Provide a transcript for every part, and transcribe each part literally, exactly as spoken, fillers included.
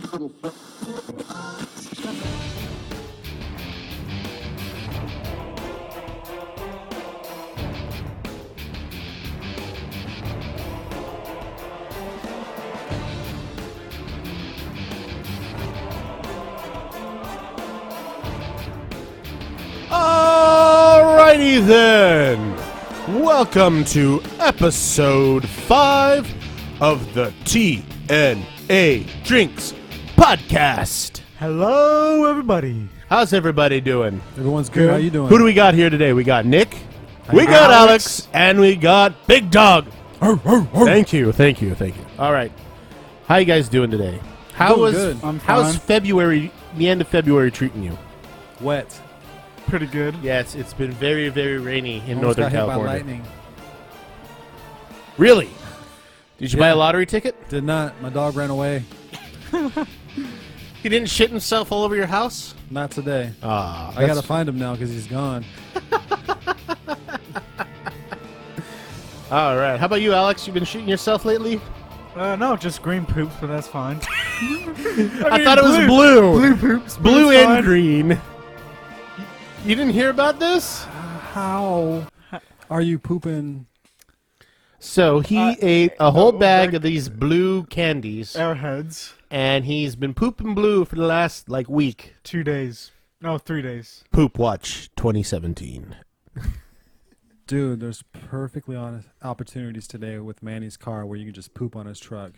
Alrighty then, welcome to episode five of the T N A Drinks Podcast. Hello, everybody. How's everybody doing? Everyone's good. How you doing? Who do we got here today? We got Nick, Hi, we got Alex. Alex, and we got Big Dog. Thank you, thank you, thank you. All right, how you guys doing today? How Doing was good. I'm how's fine. February? The end of February treating you? Wet. Pretty good. Yeah, it's, it's been very, very rainy in Almost Northern got hit by California. lightning. Really? Did you buy Yeah. a lottery ticket? Did not. My dog ran away. He didn't shit himself all over your house? Not today. Ah, I gotta find him now because he's gone. All right. How about you, Alex? You been shooting yourself lately? Uh, no, just green poops, but that's fine. I, thought it was blue. Blue poops. but Blue it's and fine. green. You didn't hear about this? How are you pooping? So he Uh, ate a whole no, bag back- of these blue candies, Airheads. and he's been pooping blue for the last like week. Two days. No, three days. Poop Watch twenty seventeen. Dude, there's perfectly honest opportunities today with Manny's car where you can just poop on his truck.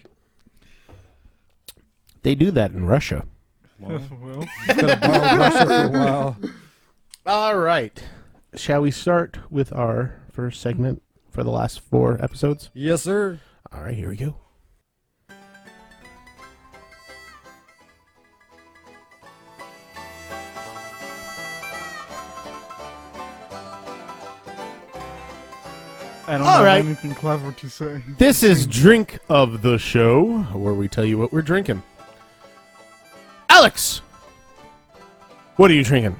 They do that in Russia. Well, well, gotta borrow Russia for a while. All right. Shall we start with our first segment for the last four episodes? Yes, sir. All right, here we go. I don't All have right. anything clever to say. This is Drink of the Show, where we tell you what we're drinking. Alex! What are you drinking?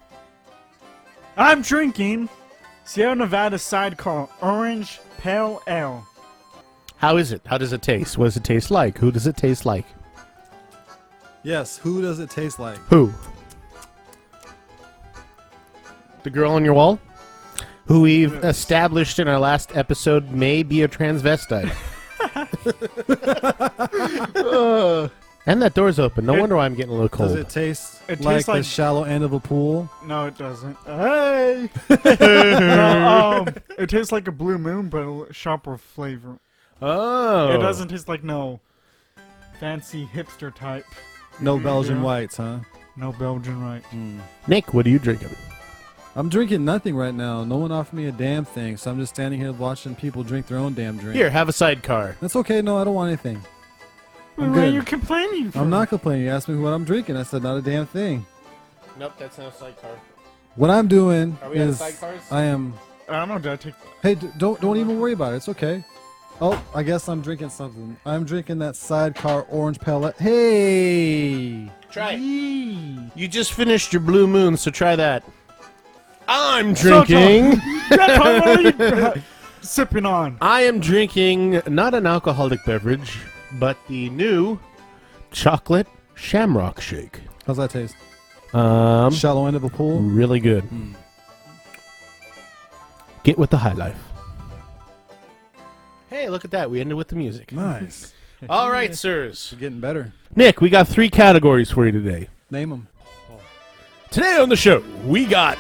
I'm drinking Sierra Nevada Sidecar Orange Pale Ale. How is it? How does it taste? What does it taste like? Who does it taste like? Yes, who does it taste like? Who? The girl on your wall? Who we've Yes. established in our last episode may be a transvestite. Uh, and that door's open. No It- wonder why I'm getting a little Does cold. it taste It like tastes the like- shallow end of a pool? No, it doesn't. Hey! no, um, it tastes like a Blue Moon, but a l- sharper flavor. Oh. It doesn't taste like no fancy hipster type. No Belgian Yeah. whites, huh? No Belgian right. Nick, what are you drinking? I'm drinking nothing right now. No one offered me a damn thing, so I'm just standing here watching people drink their own damn drink. Here, have a sidecar. That's okay. No, I don't want anything. I'm Why are good. you complaining for? I'm not complaining. You asked me what I'm drinking. I said not a damn thing. Nope, that's not a sidecar. What I'm doing Are we out of is sidecars? I am. I don't know. Did I take? Hey, d- don't don't even worry about it. It's okay. Oh, I guess I'm drinking something. I'm drinking that Sidecar Orange Pellet. Hey, Try it. Yee. You just finished your Blue Moon, so try that. I'm So drinking. That's what are you uh, sipping on? I am drinking not an alcoholic beverage, but the new chocolate shamrock shake. how's that taste? Um, Shallow end of a pool. really good. Mm. Get with the high life. Hey, look at that. We ended with the music. Nice. All right, sirs. You're getting better. Nick, we got three categories for you today. Name them. Today on the show, we got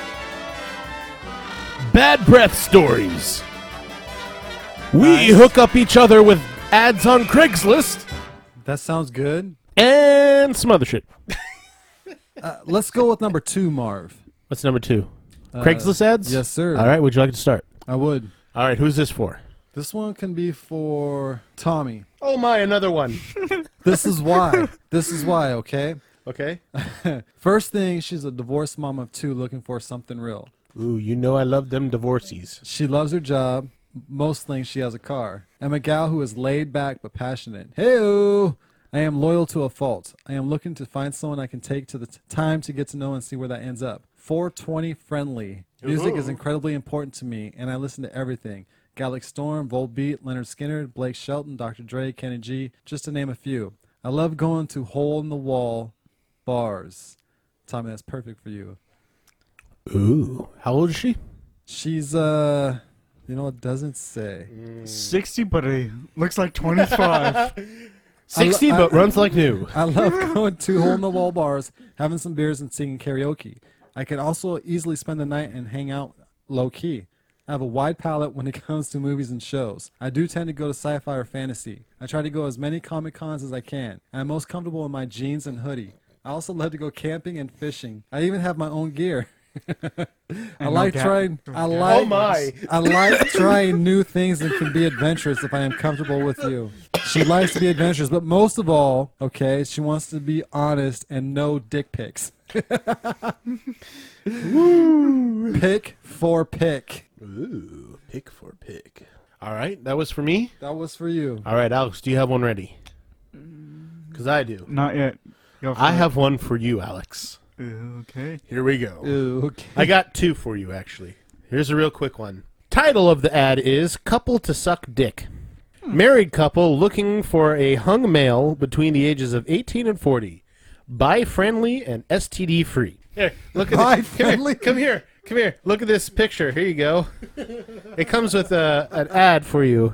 bad breath stories. We Nice. hook up each other with ads on Craigslist That sounds good. and some other shit. Uh, let's go with number two, Marv. What's number two? Uh, Craigslist ads? Yes, sir. All right, would you like to start? I would. All right, who's this for? This one can be for Tommy. Oh my, another one. This is why. This is why, okay? Okay. First thing, she's a divorced mom of two looking for something real. Ooh, you know I love them divorcees. She loves her job. Most things she has a car. I'm a gal who is laid back but passionate. Hey-o! I am loyal to a fault. I am looking to find someone I can take to the t- time to get to know and see where that ends up. four twenty friendly. Music is Ooh. incredibly important to me, and I listen to everything. Gallic Storm, Volbeat, Leonard Skinner, Blake Shelton, Doctor Dre, Kenny G, just to name a few. I love going to hole in the wall bars. Tommy, that's perfect for you. Ooh. How old is she? She's uh, you know, it doesn't say. sixty, but it looks like twenty-five. sixty, I- but runs like new. I love going to hole in the wall bars, having some beers, and singing karaoke. I can also easily spend the night and hang out low key. I have a wide palette when it comes to movies and shows. I do tend to go to sci-fi or fantasy. I try to go as many Comic Cons as I can. I'm most comfortable in my jeans and hoodie. I also love to go camping and fishing. I even have my own gear. I no like ga- trying. no I ga- like. Oh my. I like trying new things and can be adventurous if I am comfortable with you. She likes to be adventurous, but most of all, okay, she wants to be honest and no dick pics. Pick for pick. Ooh. Pick for pick. All right. That was for me. That was for you. All right, Alex, do you have one ready? Because I do. Not yet. Go for I it. have one for you, Alex. Okay. Here we go. Ooh, okay. I got two for you, actually. Here's a real quick one. Title of the ad is Couple to Suck Dick. Married couple looking for a hung male between the ages of eighteen and forty. Bi-friendly and S T D-free. Here, look at this. Bi-friendly? Come here. Come here. Look at this picture. Here you go. It comes with a, an ad for you.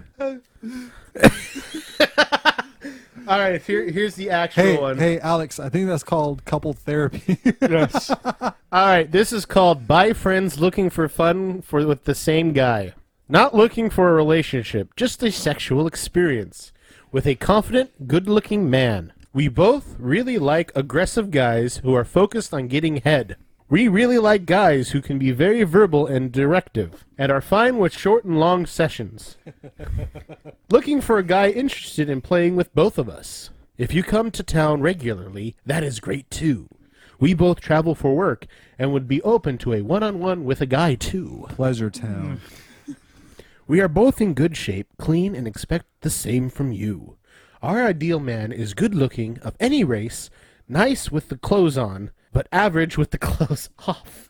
All right, here, here's the actual Hey, one. hey, Alex. I think that's called couple therapy. Yes. All right, this is called Bi Friends Looking for Fun for with the Same Guy. Not looking for a relationship, just a sexual experience with a confident, good-looking man. We both really like aggressive guys who are focused on getting head. We really like guys who can be very verbal and directive, and are fine with short and long sessions. Looking for a guy interested in playing with both of us. If you come to town regularly, that is great too. We both travel for work and would be open to a one-on-one with a guy too. Pleasure Town. We are both in good shape, clean, and expect the same from you. Our ideal man is good-looking, of any race, nice with the clothes on, but average with the clothes off.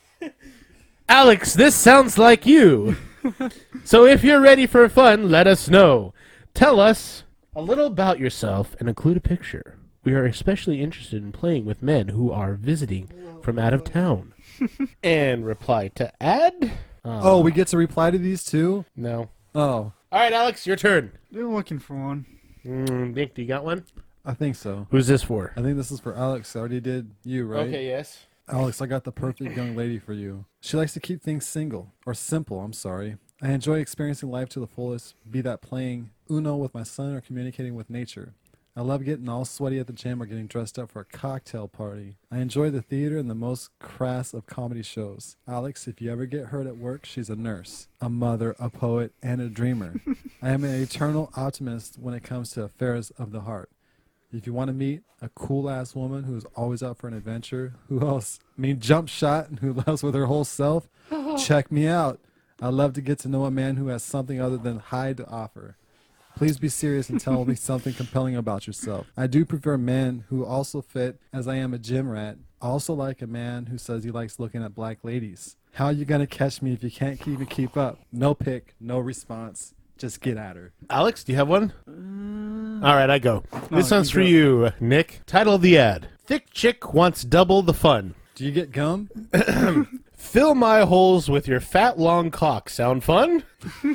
Alex, this sounds like you. So if you're ready for fun, let us know. Tell us a little about yourself and include a picture. We are especially interested in playing with men who are visiting from out of town. And reply to ad? Oh, we get to reply to these too? No. Oh, All right, Alex, your turn. You're looking for one. Mm, Nick, do you got one? I think so. Who's this for? I think this is for Alex. I already did you, right? Okay, yes. Alex, I got the perfect young lady for you. She likes to keep things single. Or simple, I'm sorry. I enjoy experiencing life to the fullest, be that playing Uno with my son or communicating with nature. I love getting all sweaty at the gym or getting dressed up for a cocktail party. I enjoy the theater and the most crass of comedy shows. Alex, if you ever get hurt at work, she's a nurse, a mother, a poet, and a dreamer. I am an eternal optimist when it comes to affairs of the heart. If you want to meet a cool-ass woman who's always out for an adventure, who else? I mean, jump shot and who loves with her whole self, check me out. I love to get to know a man who has something other than hide to offer. Please be serious and tell me something compelling about yourself. I do prefer men who also fit, as I am a gym rat. I also like a man who says he likes looking at black ladies. How you gonna catch me if you can't even keep up? No pick, no response. Just get at her. Alex, do you have one? All right, I go. This No, one's you for go. you, Nick. Title of the ad. Thick chick wants double the fun. Do you get gum? Fill my holes with your fat long cock. Sound fun?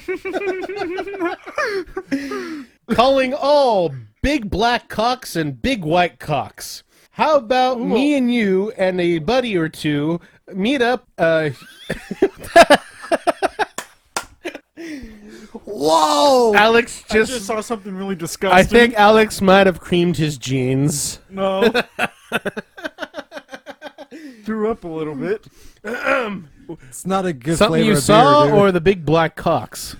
Calling all big black cocks and big white cocks. How about me and you and a buddy or two meet up? Uh, Whoa! Alex I just. just saw something really disgusting. I think Alex might have creamed his jeans. No. Threw up a little bit. It's not a good Something flavor you of saw beer, dude. or the big black cocks?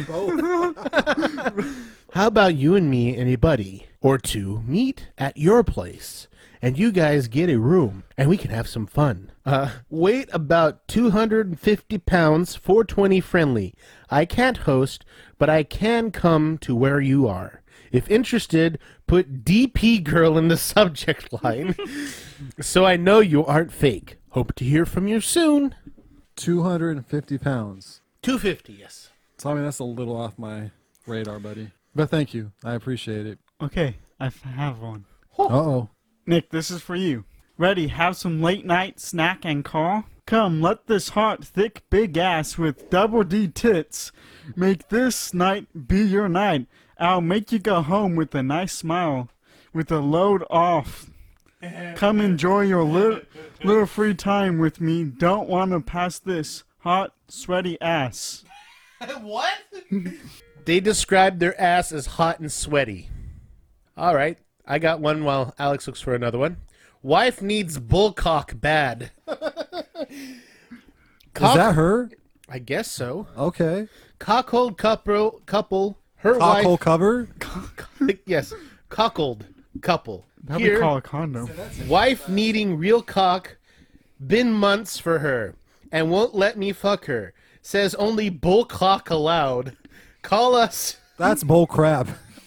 How about you and me and a buddy or two meet at your place and you guys get a room and we can have some fun. Uh, weight about two hundred fifty pounds, four twenty friendly. I can't host, but I can come to where you are. If interested, put D P girl in the subject line so I know you aren't fake. Hope to hear from you soon. two hundred fifty pounds. two fifty, yes. Tommy, that's a little off my radar, buddy. But thank you. I appreciate it. Okay. I f- have one. Uh-oh. Nick, this is for you. Ready, have some late night snack and call? Come, let this hot, thick, big ass with double D tits make this night be your night. I'll make you go home with a nice smile, with a load off. Come enjoy your little, little free time with me. Don't want to pass this hot, sweaty ass. What? They described their ass as hot and sweaty. All right. I got one while Alex looks for another one. Wife needs bullcock bad. Is Cock- that her? I guess so. Okay. Cockhold couple, couple her Cockhole wife... cover? Yes. Cockled couple. That'd Here, be called a condom. wife needing real cock. Been months for her. And won't let me fuck her. Says only bullcock allowed. Call us... That's bull crap.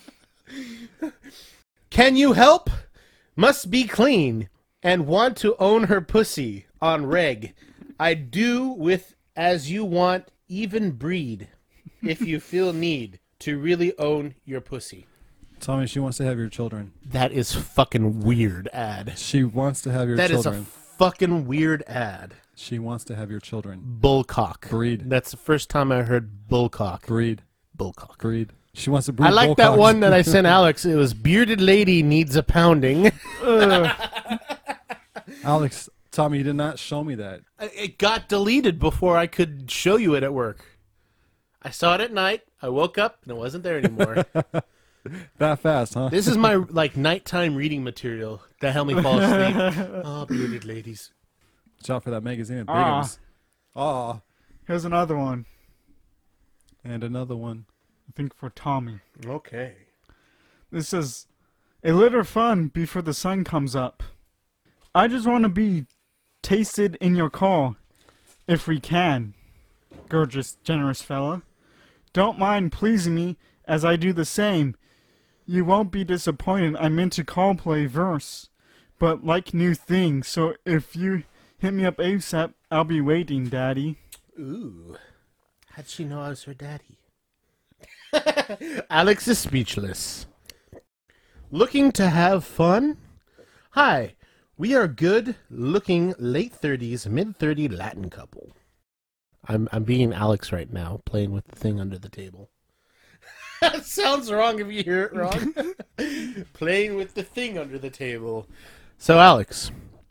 Can you help? Must be clean and want to own her pussy on reg. I do with as you want, even breed, if you feel need to really own your pussy. Tommy, she wants to have your children. That is fucking weird ad. She wants to have your That is children. a fucking weird ad. She wants to have your children. Bullcock. Breed. That's the first time I heard bullcock. Breed. Bullcock. Breed. She wants to breed I like bull that cocks. one that I sent Alex. It was bearded lady needs a pounding. Alex, Tommy, you did not show me that. It got deleted before I could show you it at work. I saw it at night. I woke up and it wasn't there anymore. That fast, huh? This is my like nighttime reading material that helped me fall asleep. Oh, bearded ladies. Watch out for that magazine at Ah. Bigums. Ah. Here's another one. And another one. I think for Tommy. Okay. This says, a little fun before the sun comes up. I just want to be tasted in your call, if we can. Gorgeous, generous fella. Don't mind pleasing me as I do the same. You won't be disappointed. I'm into call play verse, but like new things. So if you hit me up ASAP, I'll be waiting, daddy. Ooh. How'd she know I was her daddy? Alex is speechless. Looking to have fun? Hi, we are good looking late thirties, mid thirty Latin couple. I'm I'm being Alex right now, playing with the thing under the table. That sounds wrong if you hear it wrong. Playing with the thing under the table. So Alex.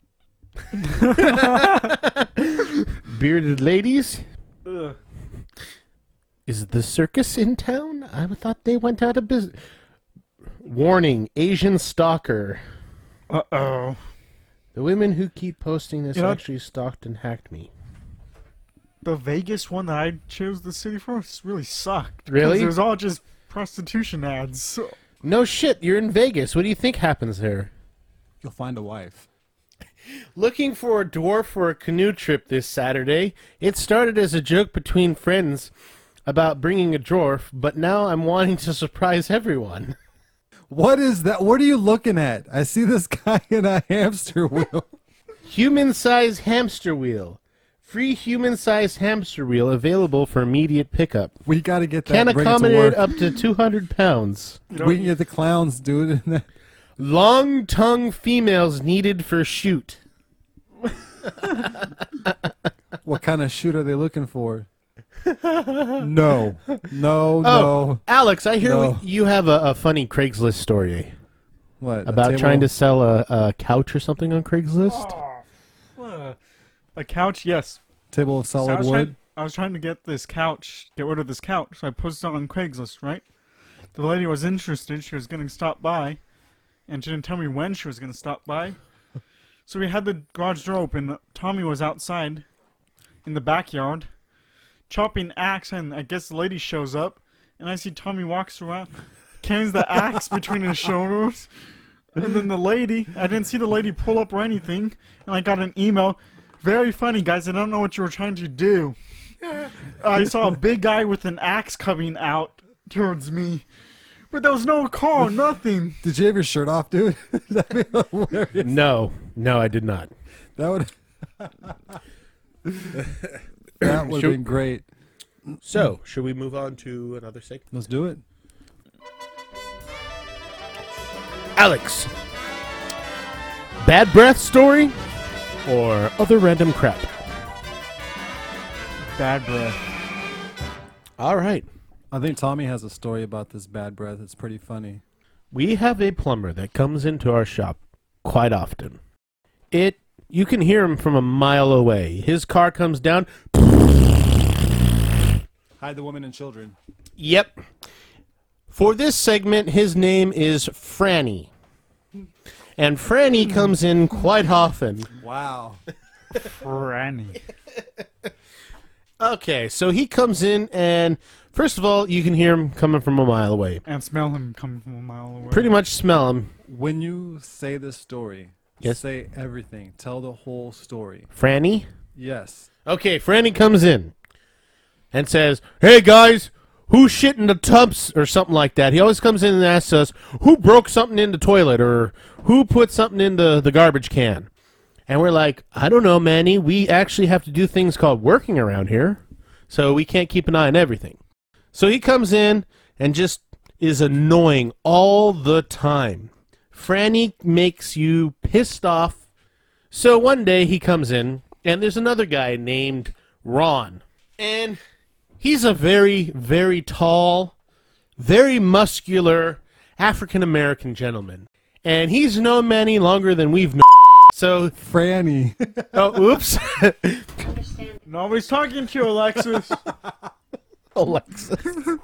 Bearded ladies? Ugh. Is the circus in town? I thought they went out of business. Warning, Asian stalker. Uh-oh. The women who keep posting this You know- actually stalked and hacked me. The Vegas one that I chose the city for really sucked. 'cause Really? It was all just prostitution ads. So- No shit, you're in Vegas. What do you think happens there? You'll find a wife. Looking for a dwarf for a canoe trip this Saturday. It started as a joke between friends about bringing a dwarf, but now I'm wanting to surprise everyone. What is that? What are you looking at? I see this guy in a hamster wheel. Human-sized hamster wheel. Free human-sized hamster wheel available for immediate pickup. We got to get that. Can and bring it to accommodate work. up to two hundred pounds. We can get the clowns, dude. Long tongue females needed for shoot. What kind of shoot are they looking for? No. No, Oh, no. Alex, I hear No. we, you have a, a funny Craigslist story What? a about table? trying to sell a, a couch or something on Craigslist. Uh, a couch, yes. Table of So I solid was, wood. trying, I was trying to get this couch, get rid of this couch. So I posted it on Craigslist, right? The lady was interested. She was going to stop by. And she didn't tell me when she was going to stop by. So we had the garage door open. Tommy was outside in the backyard chopping axe. And I guess the lady shows up. And I see Tommy walks around, carries the axe between his shoulders. And then the lady, I didn't see the lady pull up or anything. And I got an email. Very funny, guys. I don't know what you were trying to do. I saw a big guy with an axe coming out towards me. But there was no car, nothing. Did you have your shirt off, dude? That'd be hilarious. No, no, I did not. That would. That would Should- have been great. So, should we move on to another segment? Let's do it. Alex, bad breath story or other random crap? Bad breath. All right. I think Tommy has a story about this bad breath. It's pretty funny. We have a plumber that comes into our shop quite often. It you can hear him from a mile away. His car comes down. Hide the women and children. Yep. For this segment, his name is Franny. And Franny comes in quite often. Wow. Franny. Okay, so he comes in, and first of all, you can hear him coming from a mile away. And smell him coming from a mile away. Pretty much smell him. When you say this story, Yes. say everything. Tell the whole story. Franny? Yes. Okay, Franny comes in and says, "Hey guys, who shit in the tubs?" or something like that. He always comes in and asks us, who broke something in the toilet or who put something in the, the garbage can? And we're like, I don't know, Manny. We actually have to do things called working around here, so we can't keep an eye on everything. So he comes in and just is annoying all the time. Franny makes you pissed off. So one day he comes in, and there's another guy named Ron. And he's a very, very tall, very muscular African-American gentleman. And he's known Manny longer than we've known. So, Franny. oh, oops. Nobody's talking to you, Alexis. Alexa.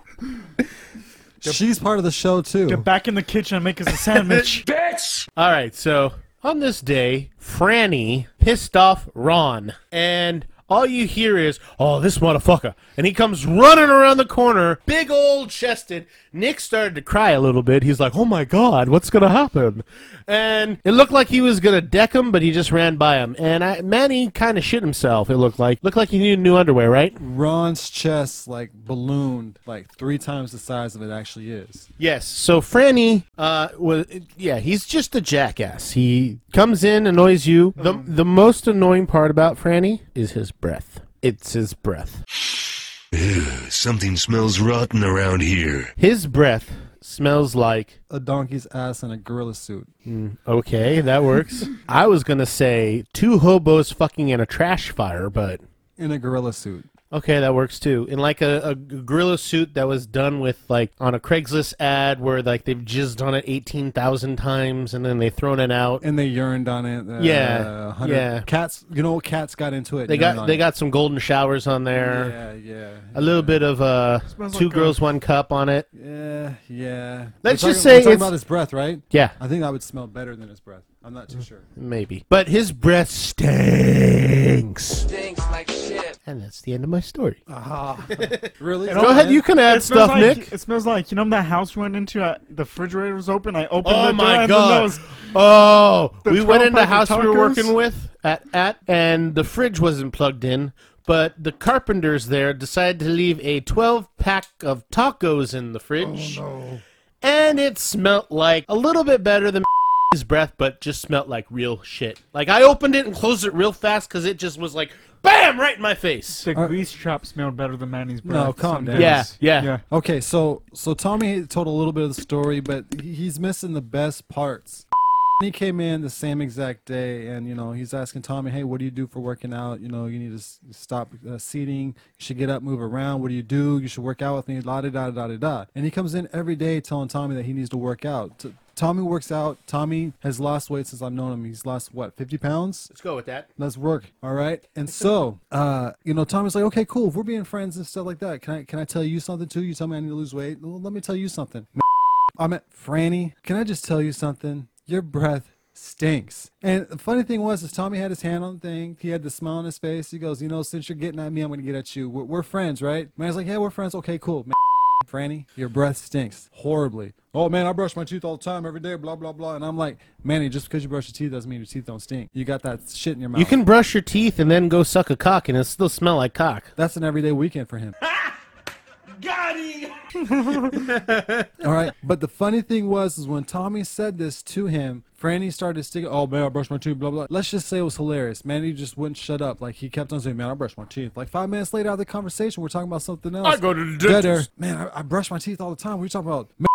She's part of the show, too. Get back in the kitchen and make us a sandwich. All right, so on this day, Franny pissed off Ron. And all you hear is, "Oh, this motherfucker." And he comes running around the corner, big old chested. Nick started to cry a little bit. He's like, "Oh my God, what's going to happen?" And it looked like he was going to deck him, but he just ran by him. And I, Manny kind of shit himself, it looked like. Looked like he needed new underwear, right? Ron's chest, like, ballooned, like, three times the size of it actually is. Yes. So Franny, uh, was yeah, he's just a jackass. He comes in, annoys you. The the most annoying part about Franny is his breath. It's his breath. Ew, something smells rotten around here. His breath smells like. A donkey's ass in a gorilla suit. Okay, that works. I was gonna say two hobos fucking in a trash fire, but In a gorilla suit. okay, that works too. In like a, a gorilla suit that was done with like on a Craigslist ad where like they've jizzed on it eighteen thousand times and then they thrown it out. And they urined on it. Uh, Yeah, one hundred yeah. Cats, you know, cats got into it. They urined got on they it. got some golden showers on there. Yeah, yeah. A little bit of uh, Smells two like girls, a- one cup on it. Yeah, yeah. Let's We're just talking- say we're talking it's- about his breath, right? Yeah, I think that would smell better than his breath. I'm not too sure. maybe. But his breath stinks. Stinks like shit. And that's the end of my story. Really? Go ahead, you can add It smells stuff, like, Nick. It smells like, you know that house we went into, uh, the refrigerator was open, I opened Oh the door my and then God. there was Oh, The we went twelve in the pack house of we were tacos? working with at, at, and the fridge wasn't plugged in, but the carpenters there decided to leave a twelve pack of tacos in the fridge. No. And it smelled like a little bit better than his breath, but just smelled like real shit. Like I opened it and closed it real fast because it just was like, BAM! Right in my face. the Alright. grease trap smelled better than Manny's breath. No, calm some down. days. Yeah, yeah. yeah. Okay, so so Tommy told a little bit of the story, but he- he's missing the best parts. He came in the same exact day, and you know he's asking Tommy, "Hey, what do you do for working out? You know, you need to s- stop uh, seating. You should get up, move around. What do you do? You should work out with me." La da da da da da. And he comes in every day telling Tommy that he needs to work out. T- Tommy works out. Tommy has lost weight since I've known him. He's lost what, fifty pounds? Let's go with that. Let's work, all right. And so, uh, you know, Tommy's like, okay, cool. If we're being friends and stuff like that, can I can I tell you something too? You tell me I need to lose weight. Well, let me tell you something. I'm at Franny. Can I just tell you something? Your breath stinks. And the funny thing was, is Tommy had his hand on the thing. He had the smile on his face. He goes, you know, since you're getting at me, I'm gonna get at you. We're, we're friends, right? Man's like, yeah, we're friends. Okay, cool. Man, Franny, your breath stinks horribly. Oh man, I brush my teeth all the time, every day, blah blah blah. And I'm like, Manny, just because you brush your teeth doesn't mean your teeth don't stink. You got that shit in your mouth. You can brush your teeth and then go suck a cock, and it still smell like cock. That's an everyday weekend for him. Got him. All right. But the funny thing was, is when Tommy said this to him, Franny started sticking, oh man, I brush my teeth, blah, blah. Let's just say it was hilarious. Manny just wouldn't shut up. Like he kept on saying, man, I brush my teeth. Like five minutes later out of the conversation, we're talking about something else. I go to the Dead air. dentist. Man, I, I brush my teeth all the time. What are you talking about? Man,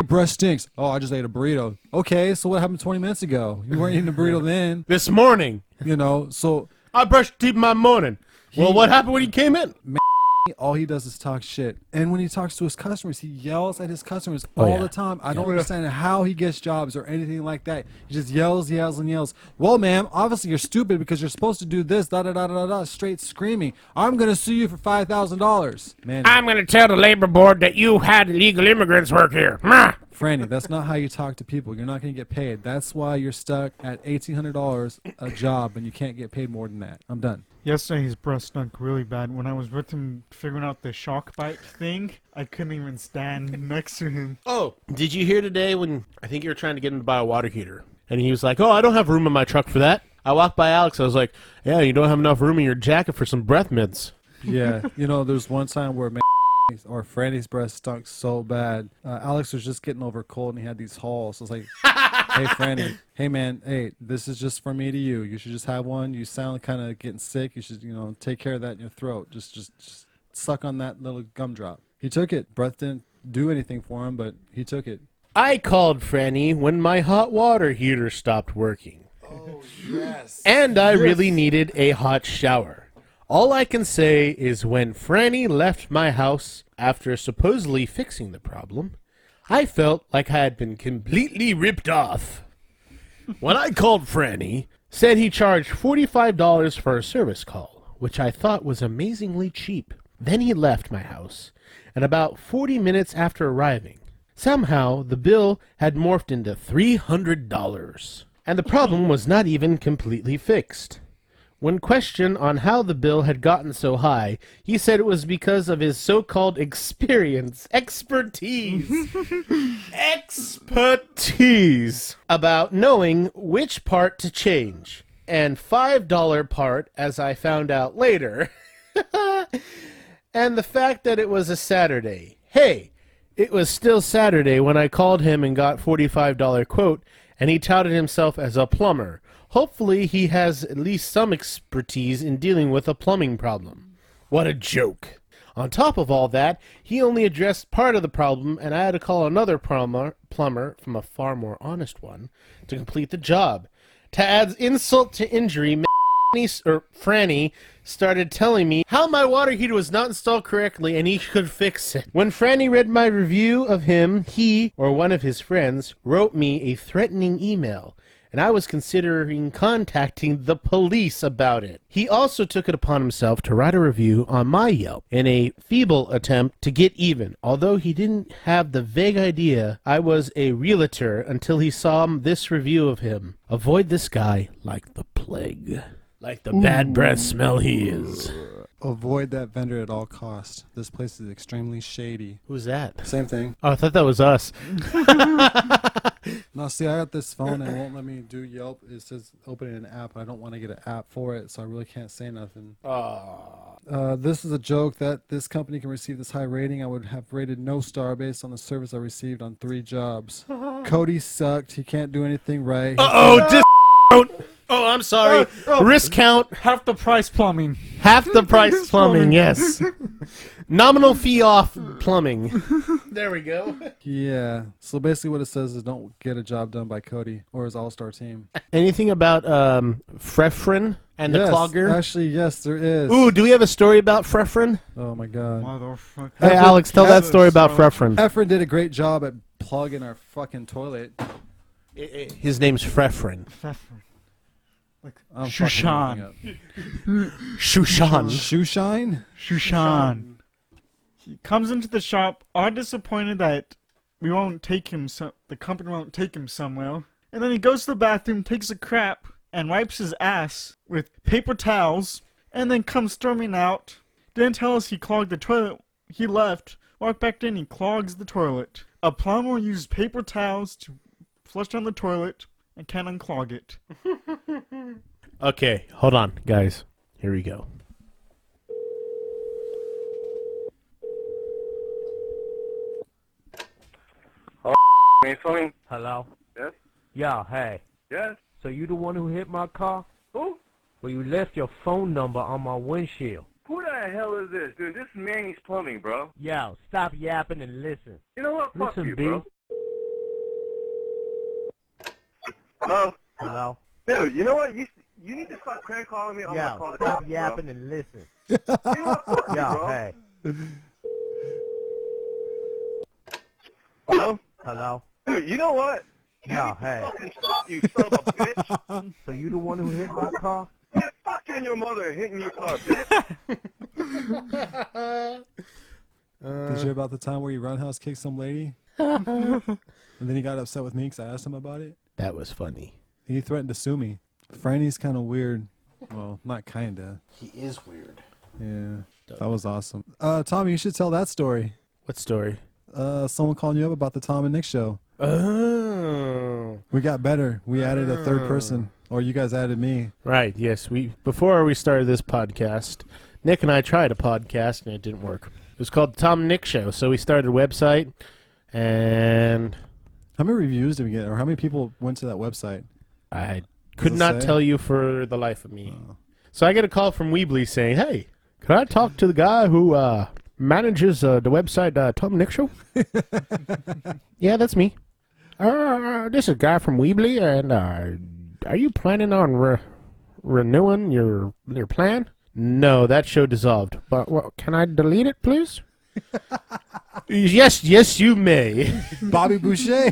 breath stinks. Oh, I just ate a burrito. Okay, so what happened twenty minutes ago? You weren't eating a burrito then, This morning, you know. So I brushed teeth my morning. Well, what happened when you came in? all he does is talk shit. And when he talks to his customers, he yells at his customers Oh, all yeah. the time. I don't understand how he gets jobs or anything like that. He just yells, yells, and yells. Well, ma'am, obviously you're stupid because you're supposed to do this, da da da da da, straight screaming. I'm gonna sue you for five thousand dollars. Man, I'm going to tell the labor board that you had illegal immigrants work here. Mwah! Franny, that's not how you talk to people. You're not gonna get paid. That's why you're stuck at eighteen hundred dollars a job and you can't get paid more than that. I'm done. Yesterday his breath stunk really bad. When I was with him figuring out the shock bite thing, I couldn't even stand next to him. Oh, did you hear today when I think you were trying to get him to buy a water heater? And he was like, oh, I don't have room in my truck for that. I walked by Alex. I was like, yeah, you don't have enough room in your jacket for some breath mints. Yeah, you know, there's one time where man or Franny's breath stunk so bad. Uh, Alex was just getting over a cold and he had these halls. So it's like, hey, Franny, hey, man, hey, this is just from me to you. You should just have one. You sound kind of getting sick. You should, you know, take care of that in your throat. Just, just, just suck on that little gumdrop. He took it. Breath didn't do anything for him, but he took it. I called Franny when my hot water heater stopped working. Oh, yes. And I really needed a hot shower. All I can say is when Franny left my house after supposedly fixing the problem, I felt like I had been completely ripped off. When I called Franny, said he charged forty-five dollars for a service call, which I thought was amazingly cheap. Then he left my house, and about forty minutes after arriving, somehow the bill had morphed into three hundred dollars. And the problem was not even completely fixed. When questioned on how the bill had gotten so high, he said it was because of his so-called experience, expertise, expertise about knowing which part to change. And five dollar part, as I found out later. And the fact that it was a Saturday. Hey, it was still Saturday when I called him and got forty-five dollar quote, and he touted himself as a plumber. Hopefully he has at least some expertise in dealing with a plumbing problem. What a joke. On top of all that, he only addressed part of the problem, and I had to call another plumber, plumber from a far more honest one to complete the job. To add insult to injury, or Franny started telling me how my water heater was not installed correctly and he could fix it. When Franny read my review of him, he, or one of his friends, wrote me a threatening email, and I was considering contacting the police about it. He also took it upon himself to write a review on my Yelp in a feeble attempt to get even, although he didn't have the vague idea I was a realtor until he saw this review of him. Avoid this guy like the plague. Like the bad breath smell he is. Avoid that vendor at all costs. This place is extremely shady. Who's that? Same thing. Oh, I thought that was us. No, see, I got this phone and it won't let me do Yelp. It says opening an app. I don't want to get an app for it, so I really can't say nothing. Uh, this is a joke that this company can receive this high rating. I would have rated no star based on the service I received on three jobs. Cody sucked. He can't do anything right. Uh-oh, dis- Oh, I'm sorry. Risk count. Half the price plumbing. Half the price plumbing, yes. Nominal fee off plumbing. There we go. Yeah. So basically what it says is don't get a job done by Cody or his all-star team. Anything about um, Frefren and the Yes, clogger? actually, yes, there is. Ooh, do we have a story about Frefren? Oh, my God. Motherfucker. Hey, Efren- Alex, tell that story about So- Frefren. Efren did a great job at plugging our fucking toilet. His name's Frefren. I'm fucking Shushan. looking up. Shushan. Shoeshine? Shushan. He comes into the shop, all disappointed that we won't take him, so the company won't take him somewhere. And then he goes to the bathroom, takes a crap, and wipes his ass with paper towels, and then comes storming out. Didn't tell us he clogged the toilet. He left, walked back in, he clogs the toilet. A plumber used paper towels to flush down the toilet and can't unclog it. Okay, hold on, guys. Here we go. Phone? Hello? Yes? Yeah, hey. Yes? So you the one who hit my car? Who? Well, you left your phone number on my windshield. Who the hell is this? Dude, this is Manny's Plumbing, bro. Yo, stop yapping and listen. You know what? Fuck Listen, you, B. bro. Hello? Hello? Dude, you know what? You you need to stop crank calling me on Yeah, my call. stop bro. yapping and listen. You know what? Fuck you, Yeah, bro. hey. Hello? Hello? Dude, you know what? Yeah, hey. Fucking stop, you son of a bitch. So you the one who hit my car? Yeah, fuck you and your mother hitting your car, bitch. Did you hear about the time where you roundhouse kicked some lady? And then he got upset with me because I asked him about it? That was funny. He threatened to sue me. Franny's kind of weird. Well, not kinda. He is weird. Yeah, that was awesome. Uh, Tommy, you should tell that story. What story? Uh, someone calling you up about the Tom and Nick show. Oh. We got better. We added a third person, or you guys added me. Right, yes. We before we started this podcast, Nick and I tried a podcast and it didn't work. It was called the Tom and Nick Show. So we started a website and How many reviews did we get, or how many people went to that website? I could it not say? tell you for the life of me. Oh. So I get a call from Weebly saying, "Hey, could I talk to the guy who uh, manages uh, the website uh, Tom and Nick Show?" Yeah, that's me. Uh, this is a guy from Weebly, and uh, are you planning on re- renewing your your plan? No, that show dissolved. But well, can I delete it, please? Yes, yes, you may. Bobby Boucher.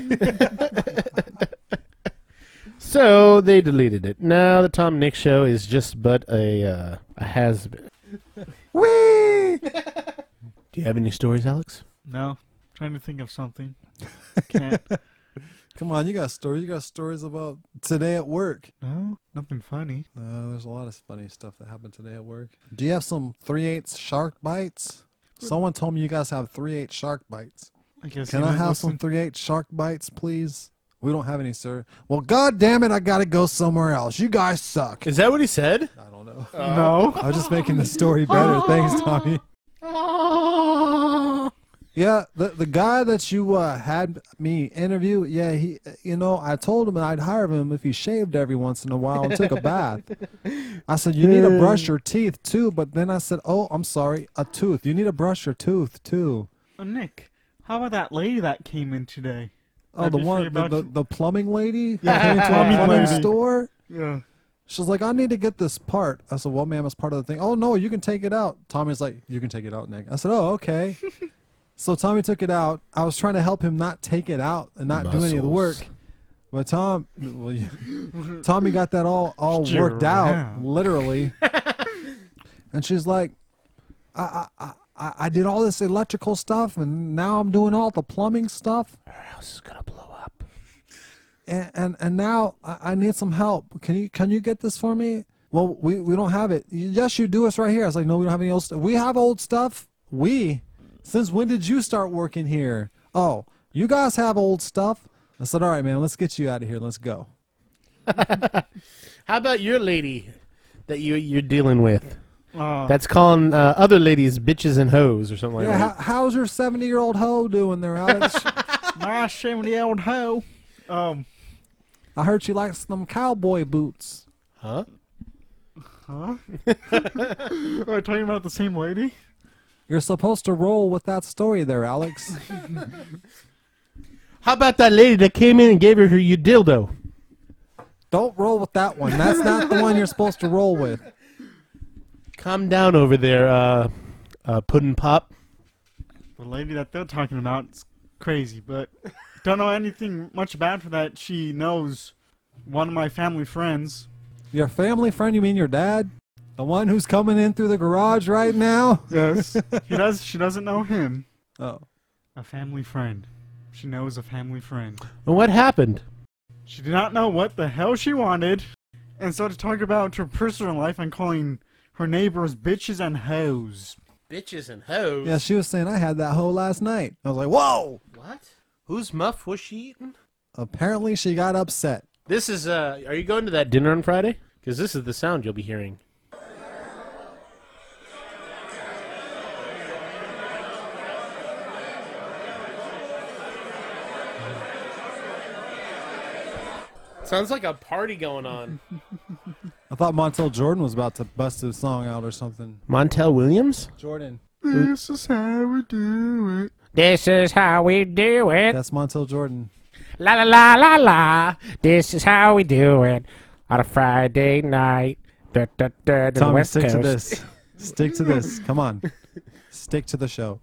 So they deleted it. Now the Tom and Nick Show is just but a uh, a has-been. Whee! Do you have any stories, Alex? No, trying to think of something. Can't. Come on, you got stories. You got stories about today at work. No, nothing funny. Uh, there's a lot of funny stuff that happened today at work. Do you have some three eighths shark bites? Someone told me you guys have three eighths shark bites. I guess. Can you I didn't have listen- some three eighths shark bites, please? We don't have any, sir. Well, god damn it, I gotta go somewhere else. You guys suck. Is that what he said? I don't know. No. I was just making the story better. Thanks, Tommy. Yeah, the the guy that you uh, had me interview, yeah, he, you know, I told him I'd hire him if he shaved every once in a while and took a bath. I said, you need to brush your teeth too, but then I said, oh, I'm sorry, a tooth. You need to brush your tooth too. Oh, Nick, how about that lady that came in today? Oh, I'd the be one, free the, about the, you. the plumbing lady? Yeah, Came into a plumbing plumbing lady. store? Yeah. She's like, I need to get this part. I said, well, ma'am, it's part of the thing. Oh, no, you can take it out. Tommy's like, you can take it out, Nick. I said, oh, okay. So Tommy took it out. I was trying to help him not take it out and not do any of the work. Muscles. But Tom, well, you, Tommy got that all, all Steer worked out, around. literally. And she's like, I, I, I, I did all this electrical stuff, and now I'm doing all the plumbing stuff. Our house is gonna blow up. and and, and now I, I need some help. Can you can you get this for me? Well, we, we don't have it. Yes, you do. It's right here. I was like, no, we don't have any old stuff. We have old stuff. We? Since when did you start working here? Oh, you guys have old stuff. I said, all right, man, let's get you out of here. Let's go. How about your lady that you you're dealing with? Uh, That's calling uh, other ladies bitches and hoes or something like Yeah, that. how, how's your seventy-year-old hoe doing there, Alex? my seventy-year-old hoe. Um, I heard she likes them cowboy boots. Huh? huh? Are we talking about the same lady? You're supposed to roll with that story there, Alex. How about that lady that came in and gave her her your dildo? Don't roll with that one. That's not the one you're supposed to roll with. Calm down over there, uh, uh, Puddin' Pop. The lady that they're talking about is crazy, but don't know anything much about her that she knows one of my family friends. Your family friend, you mean your dad? The one who's coming in through the garage right now? Yes. he does. She doesn't know him. Oh. A family friend. She knows a family friend. And what happened? She did not know what the hell she wanted, and started talking about her personal life and calling her neighbors bitches and hoes. Bitches and hoes. Yeah, she was saying I had that hoe last night. I was like, whoa! What? Whose muff was she eating? Apparently she got upset. This is, uh, are you going to that dinner on Friday? Because this is the sound you'll be hearing. Sounds like a party going on. I thought Montel Jordan was about to bust his song out or something. Montel Williams? Jordan. This is how we do it. This is how we do it. That's Montel Jordan. La la la la la. This is how we do it on a Friday night. Da, da, da, the Tommy, West stick Coast. to this. Stick to this. Come on. Stick to the show.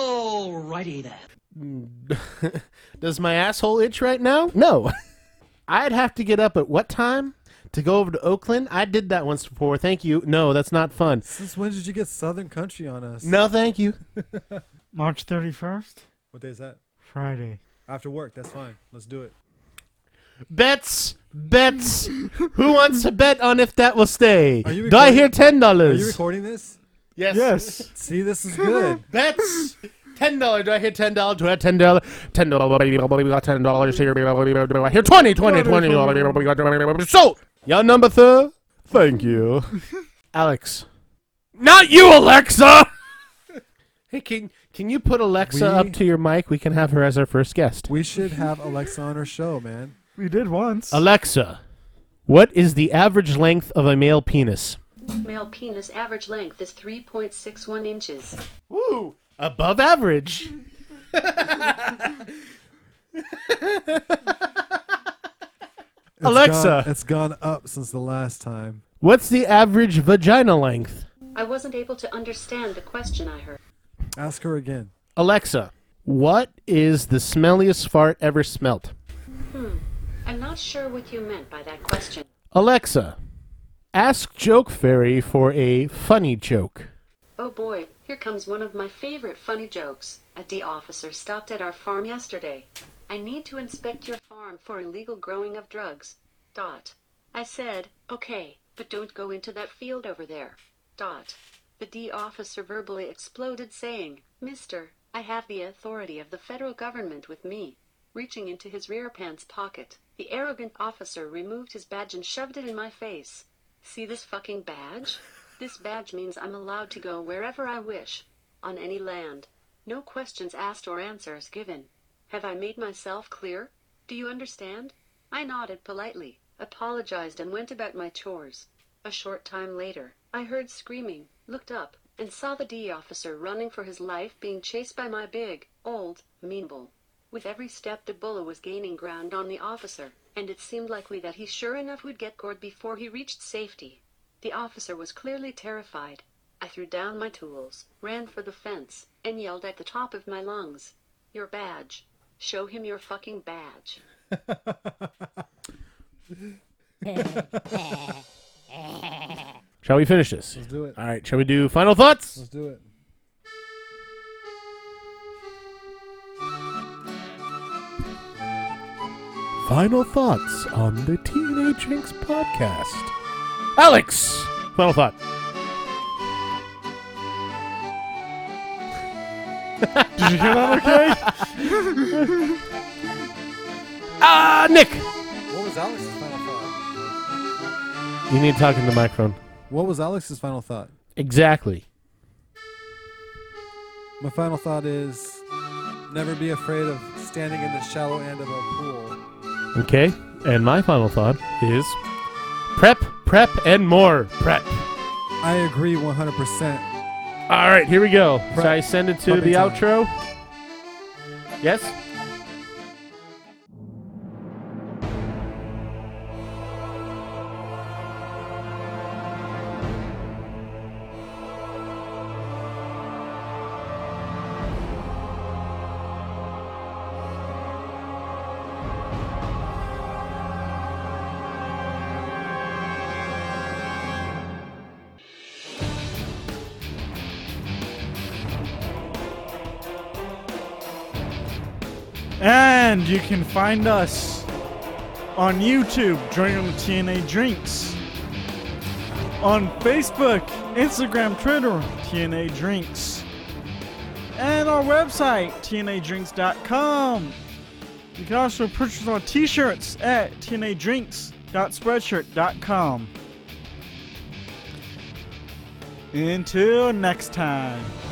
Does my asshole itch right now? No. I'd have to get up at what time to go over to Oakland? I did that once before. Thank you. No, that's not fun. Since when did you get Southern Country on us? No, thank you. March thirty-first? What day is that? Friday. After work. That's fine. Let's do it. Bets, bets. Who wants to bet on if that will stay? Are you Do I recording- hear ten Are dollars? you recording this? Yes. Yes. See, this is good. Bets. Ten dollars. Do I hear ten dollars? Do I hear ten dollars? Ten dollars. We got ten dollars here. Do I hear twenty, twenty, twenty dollars? So, y'all number third. Thank you, Alex. Not you, Alexa. Hey, can can you put Alexa We- up to your mic? We can have her as our first guest. We should have Alexa on our show, man. We did once. Alexa, what is the average length of a male penis? Male penis average length is three point six one inches. Woo! Above average. It's Alexa. gone- it's gone up since the last time. What's the average vagina length? I wasn't able to understand the question I heard. Ask her again. Alexa, what is the smelliest fart ever smelt? Hmm. I'm not sure what you meant by that question. Alexa, ask Joke Fairy for a funny joke. Oh boy, here comes one of my favorite funny jokes. A D officer stopped at our farm yesterday. I need to inspect your farm for illegal growing of drugs. Dot. I said, okay, but don't go into that field over there. Dot. The D officer verbally exploded saying, Mister, I have the authority of the federal government with me. Reaching into his rear pants pocket, the arrogant officer removed his badge and shoved it in my face. See this fucking badge? This badge means I'm allowed to go wherever I wish, on any land. No questions asked or answers given. Have I made myself clear? Do you understand? I nodded politely, apologized and went about my chores. A short time later, I heard screaming, looked up, and saw the D officer running for his life being chased by my big, old, mean bull. With every step the bull was gaining ground on the officer, and it seemed likely that he sure enough would get gored before he reached safety. The officer was clearly terrified. I threw down my tools, ran for the fence, and yelled at the top of my lungs, Your badge. Show him your fucking badge. Shall we finish this? Let's do it. All right, shall we do final thoughts? Let's do it. Final thoughts on the Teenage Drinks podcast. Alex, final thought. Did you hear that okay? Ah, Nick. What was Alex's final thought? You need to talk in the microphone. What was Alex's final thought? Exactly. My final thought is never be afraid of standing in the shallow end of a pool. Okay, and my final thought is prep, prep, and more prep. I agree one hundred percent. All right, here we go. Prep. Should I send it to Puppy the time. outro? Yes? And you can find us on YouTube, joining the T N A Drinks. On Facebook, Instagram, Twitter, T N A Drinks. And our website, T N A drinks dot com. You can also purchase our t-shirts at T N A drinks dot spreadshirt dot com. Until next time.